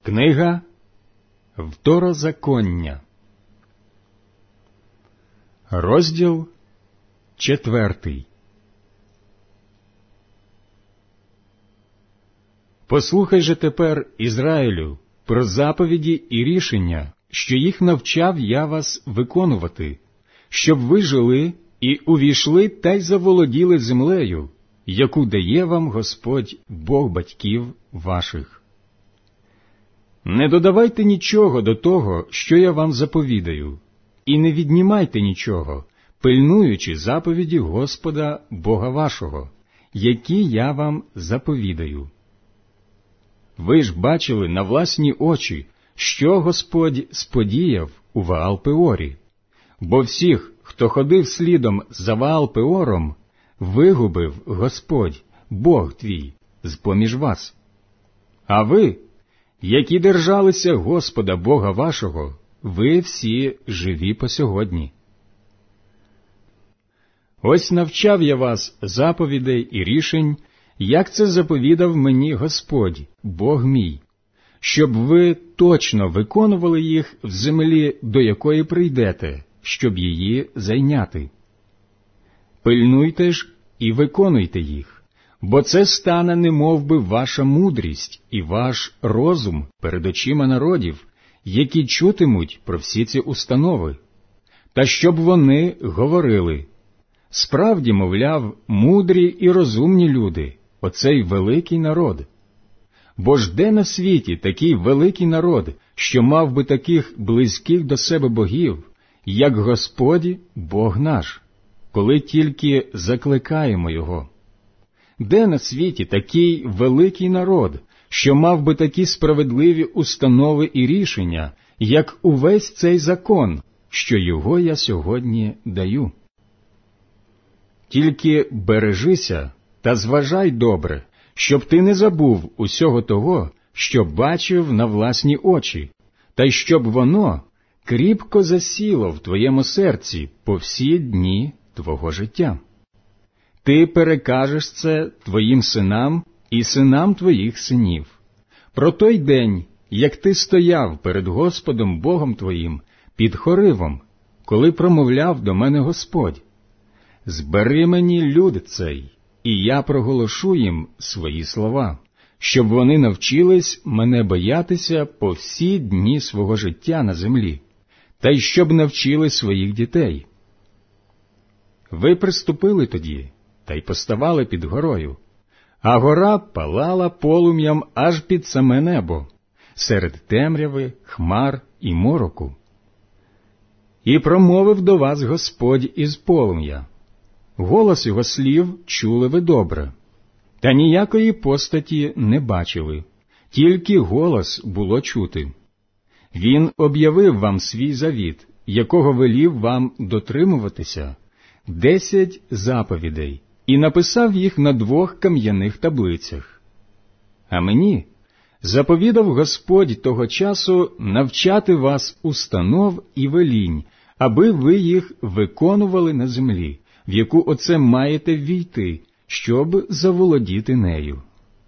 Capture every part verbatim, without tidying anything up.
Книга Второзаконня, розділ четвертий. Послухай же тепер, Ізраїлю, про заповіді і рішення, що їх навчав я вас виконувати, щоб ви жили і увійшли та й заволоділи землею, яку дає вам Господь, Бог батьків ваших. Не додавайте нічого до того, що я вам заповідаю, і не віднімайте нічого, пильнуючи заповіді Господа Бога вашого, які я вам заповідаю. Ви ж бачили на власні очі, що Господь сподіяв у Ваал-Пеорі, бо всіх, хто ходив слідом за Ваал-Пеором, вигубив Господь, Бог твій, з-поміж вас. А ви, які держалися Господа Бога вашого, ви всі живі по сьогодні. Ось навчав я вас заповідей і рішень, як це заповідав мені Господь, Бог мій, щоб ви точно виконували їх в землі, до якої прийдете, щоб її зайняти. Пильнуйте ж і виконуйте їх, бо це стане немовби ваша мудрість і ваш розум перед очима народів, які чутимуть про всі ці установи, та щоб вони говорили: справді, мовляв, мудрі і розумні люди, оцей великий народ. Бо ж де на світі такий великий народ, що мав би таких близьких до себе богів, як Господь Бог наш, коли тільки закликаємо Його? Де на світі такий великий народ, що мав би такі справедливі установи і рішення, як увесь цей закон, що його я сьогодні даю? Тільки бережися та зважай добре, щоб ти не забув усього того, що бачив на власні очі, та й щоб воно кріпко засіло в твоєму серці по всі дні твого життя. Ти перекажеш це твоїм синам і синам твоїх синів, про той день, як ти стояв перед Господом Богом твоїм під Хоривом, коли промовляв до мене Господь: «Збери мені люд цей, і я проголошу їм свої слова, щоб вони навчились мене боятися по всі дні свого життя на землі, та й щоб навчили своїх дітей». Ви приступили тоді, та й поставали під горою, а гора палала полум'ям аж під саме небо, серед темряви, хмар і мороку. І промовив до вас Господь із полум'я. Голос його слів чули ви добре, та ніякої постаті не бачили, тільки голос було чути. Він об'явив вам свій завіт, якого велів вам дотримуватися, десять заповідей, і написав їх на двох кам'яних таблицях. А мені заповідав Господь того часу навчати вас установ і велінь, аби ви їх виконували на землі, в яку оце маєте ввійти, щоб заволодіти нею.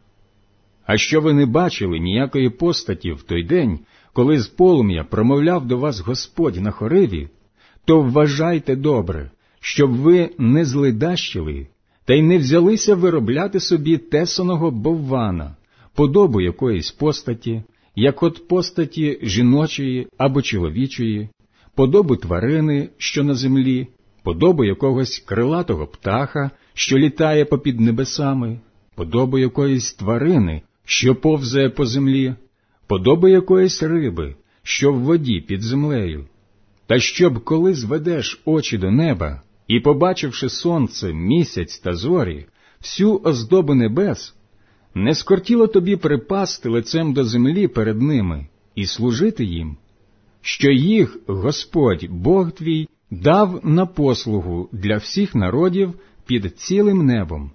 А що ви не бачили ніякої постаті в той день, коли з полум'я промовляв до вас Господь на Хориві, то вважайте добре, щоб ви не злидащили, та й не взялися виробляти собі тесаного боввана, подобу якоїсь постаті, як от постаті жіночої або чоловічої, подобу тварини, що на землі, подобу якогось крилатого птаха, що літає попід небесами, подобу якоїсь тварини, що повзає по землі, подобу якоїсь риби, що в воді під землею. Та щоб, коли зведеш очі до неба, і, побачивши сонце, місяць та зорі, всю оздобу небес, не скортіло тобі припасти лицем до землі перед ними і служити їм, що їх Господь, Бог твій, дав на послугу для всіх народів під цілим небом.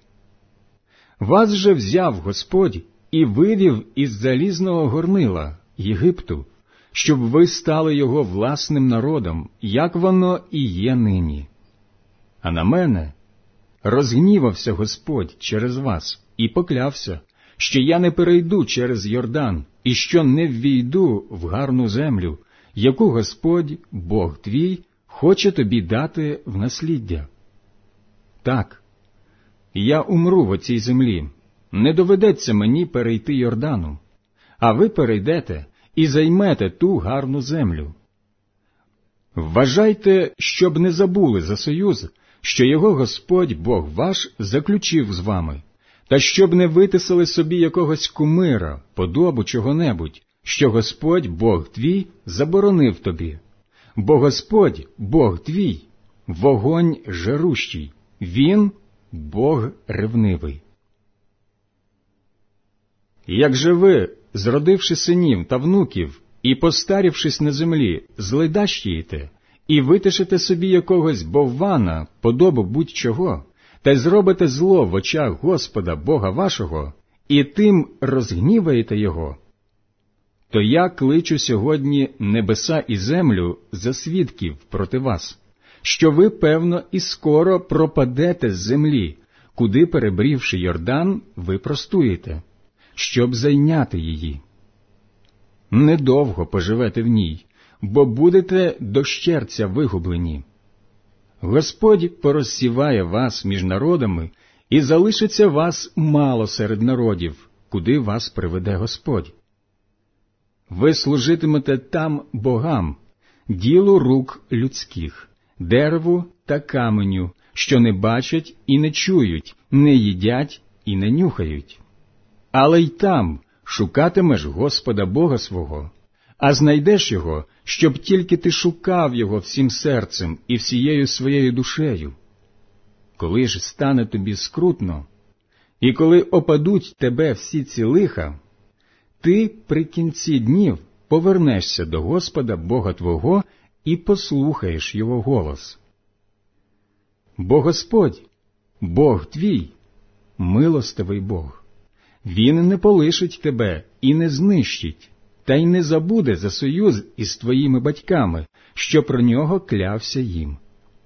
Вас же взяв Господь і вивів із залізного горнила Єгипту, щоб ви стали його власним народом, як воно і є нині. А на мене розгнівався Господь через вас і поклявся, що я не перейду через Йордан і що не ввійду в гарну землю, яку Господь, Бог твій, хоче тобі дати в насліддя? Так, я умру в оцій землі, не доведеться мені перейти Йордану, а ви перейдете і займете ту гарну землю. Вважайте, щоб не забули за союз, що його Господь, Бог ваш, заключив з вами, та щоб не витисали собі якогось кумира, подобу чого-небудь, що Господь, Бог твій, заборонив тобі. Бо Господь, Бог твій, вогонь жарущий, Він – Бог ревнивий. Як же ви, зродивши синів та внуків і постарівшись на землі, зледащієте і витишите собі якогось боввана, подобу будь-чого, та й зробите зло в очах Господа Бога вашого, і тим розгніваєте Його, то я кличу сьогодні небеса і землю за свідків проти вас, що ви, певно, і скоро пропадете з землі, куди, перебрівши Йордан, ви простуєте, щоб зайняти її. Недовго поживете в ній, бо будете дощерця вигублені. Господь порозсіває вас між народами, і залишиться вас мало серед народів, куди вас приведе Господь. Ви служитимете там богам, ділу рук людських, дереву та каменю, що не бачать і не чують, не їдять і не нюхають. Але й там шукатимеш Господа Бога свого, а знайдеш Його, щоб тільки ти шукав Його всім серцем і всією своєю душею. Коли ж стане тобі скрутно, і коли опадуть тебе всі ці лиха, ти при кінці днів повернешся до Господа Бога твого і послухаєш Його голос. Бо Господь, Бог твій, милостивий Бог. Він не полишить тебе і не знищить, та й не забуде за союз із твоїми батьками, що про нього клявся їм.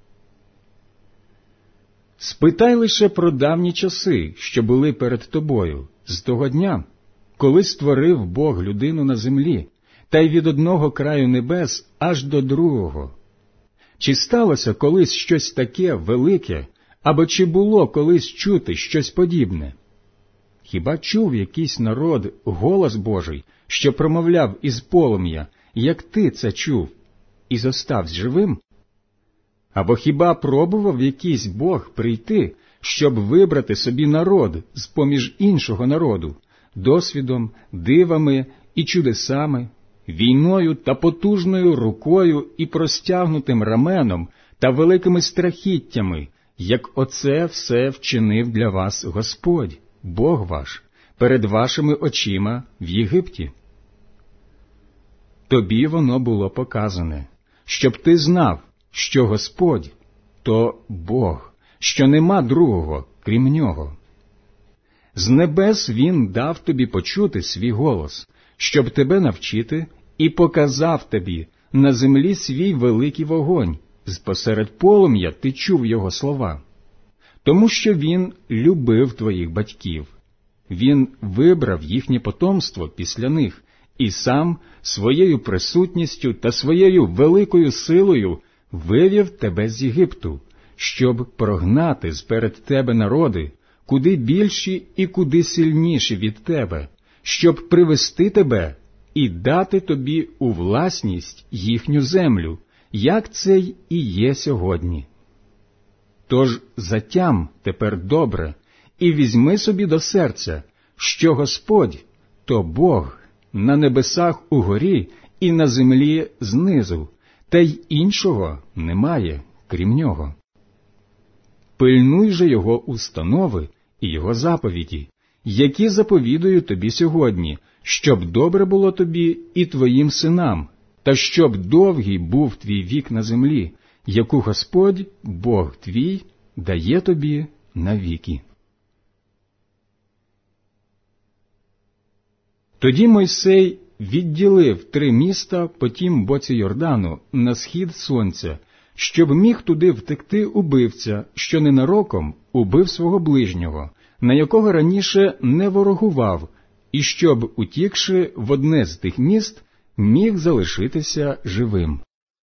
Спитай лише про давні часи, що були перед тобою, з того дня, коли створив Бог людину на землі, та й від одного краю небес аж до другого. Чи сталося колись щось таке велике, або чи було колись чути щось подібне? Хіба чув якийсь народ голос Божий, що промовляв із полум'я, як ти це чув, і зоставсь живим? Або хіба пробував якийсь Бог прийти, щоб вибрати собі народ з-поміж іншого народу, досвідом, дивами і чудесами, війною та потужною рукою і простягнутим раменом та великими страхіттями, як оце все вчинив для вас Господь, Бог ваш, перед вашими очима в Єгипті? Тобі воно було показане, щоб ти знав, що Господь – то Бог, що нема другого, крім Нього. З небес Він дав тобі почути свій голос, щоб тебе навчити, і показав тобі на землі свій великий вогонь, з-посеред полум'я ти чув Його слова. Тому що Він любив твоїх батьків. Він вибрав їхнє потомство після них, і сам своєю присутністю та своєю великою силою вивів тебе з Єгипту, щоб прогнати зперед тебе народи, куди більші і куди сильніші від тебе, щоб привести тебе і дати тобі у власність їхню землю, як це й і є сьогодні. Тож затям тепер добре і візьми собі до серця, що Господь – то Бог на небесах угорі і на землі знизу, та й іншого немає, крім Нього. Пильнуй же Його установи і Його заповіді, які заповідую тобі сьогодні, щоб добре було тобі і твоїм синам, та щоб довгий був твій вік на землі, яку Господь, Бог твій, дає тобі навіки. Тоді Мойсей відділив три міста по тім боці Йордану на схід сонця, щоб міг туди втекти убивця, що ненароком убив свого ближнього, на якого раніше не ворогував, і щоб, утікши в одне з тих міст, міг залишитися живим.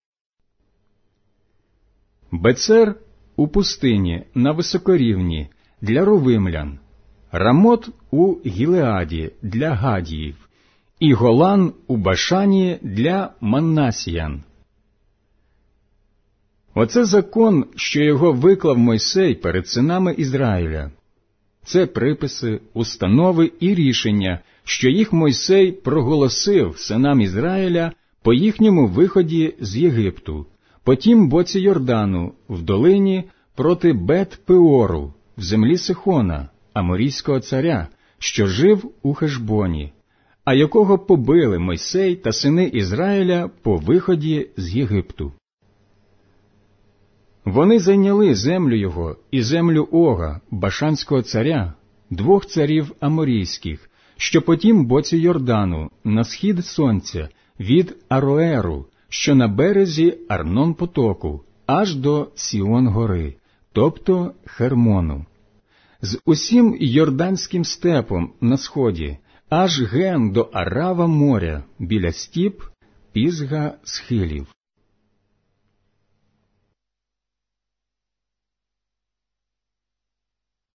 Бецер у пустині на високорівні для ровимлян, Рамот у Гілеаді для гадіїв, і Голан у Башані для маннасіян. Оце закон, що його виклав Мойсей перед синами Ізраїля. Це приписи, установи і рішення, що їх Мойсей проголосив синам Ізраїля по їхньому виході з Єгипту, по тім боці Йордану, в долині проти Бет-Пеору, в землі Сихона, аморійського царя, що жив у Хешбоні, а якого побили Мойсей та сини Ізраїля по виході з Єгипту. Вони зайняли землю його і землю Ога, башанського царя, двох царів аморійських, що по тім боці Йордану, на схід сонця, від Ароеру, що на березі Арнон-потоку, аж до Сіон-гори, тобто Хермону. З усім Йорданським степом на сході, аж ген до Арава моря, біля стіп, Пізга схилів.